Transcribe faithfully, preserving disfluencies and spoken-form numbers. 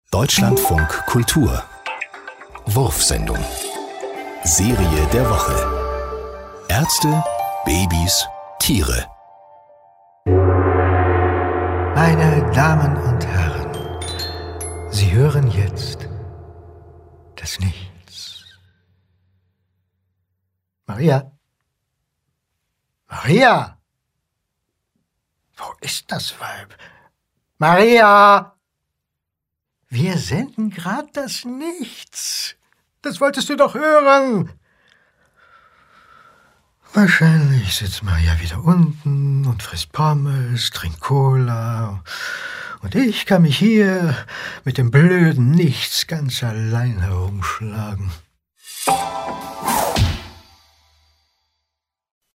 Deutschlandfunk Kultur Wurfsendung Serie der Woche Ärzte, Babys, Tiere. Meine Damen und Herren, Sie hören jetzt das Nichts. Maria? Maria? Wo ist das Weib? Maria! Wir senden grad das Nichts. Das wolltest du doch hören. Wahrscheinlich sitzt Maria wieder unten und frisst Pommes, trinkt Cola. Und ich kann mich hier mit dem blöden Nichts ganz allein herumschlagen.